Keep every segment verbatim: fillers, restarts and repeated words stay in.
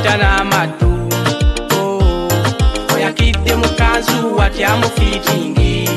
amuyita n'amaddu oyakidde mukanzu watya mu fiitingi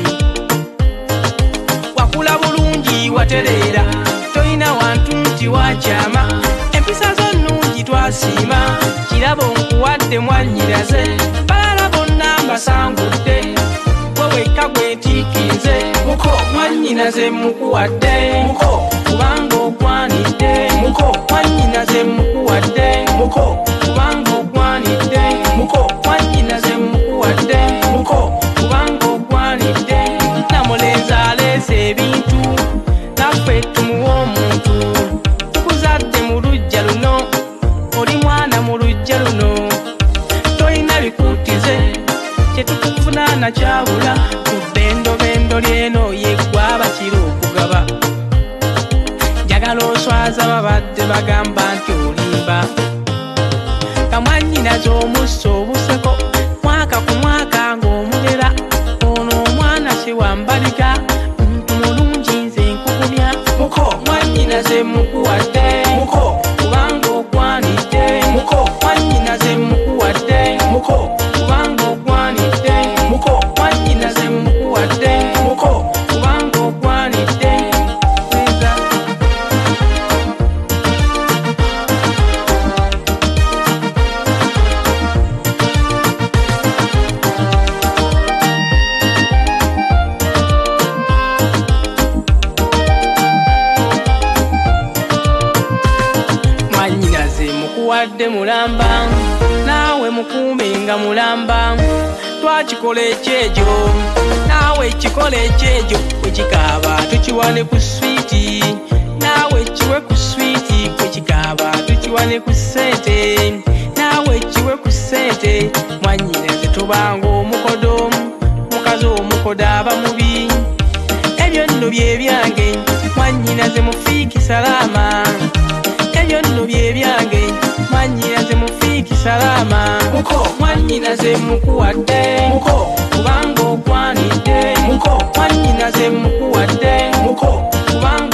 wakula bulungi watereera toyina wantu nti wakyama empisa zo nnungi twasiima kirabo nkuwadde mwannyinaze balala bonna mbasangudde wewekka gwetiikinze muko mwannyinaze mukuwadde muko kubanga ogwanidde muko mwannyinaze mukuwadde muko kubanga ogwanidde muko mwannyinaze mukuwadde muko kubanga ogwanidde namulenzi aleese ebintu naffe tumuwa omuntu tukuzadde mu lujja luno oli mwana mu lujja luno tolina bikuutize kyetukuvunana kyabula mu ddendobendo lyeno yeggwa bakira okugaba njagala oswaza babadde bagamba nti olimba kamwannyinaze omussa obuseko mwaka ku mwaka ng'omulera ono omwana siwambalika muntu mulungi nze nkugumya muko mwannyinaze mukuwadde muko kubanga ogwanidde muko mwannyinaze mukuwadde muko kubanga ogwanidde muko mwannyinaze mukuwadde muko kubanga ogwanidde mwannyinaze mukuwadde mulamba naawe mukuume nga mulamba twakikola ekyejo naawe ekikola ekyejo kwekikaaba tukiwane ku switi naawe kiwe ku switi kwekikaaba tukiwane ku ssente naawe kiwe ku ssente mwannyinaze tubanga omukodo mukazi omukodo aba mubi ebyo nno bye byange mwannyinaze mufiiki salaama ebyo nno bye byange mwannyinaze mufiiki salaama muko mwannyinaze mukuwadde muko kubanga ogwanidde muko mwannyinaze mukuwadde muko kubanga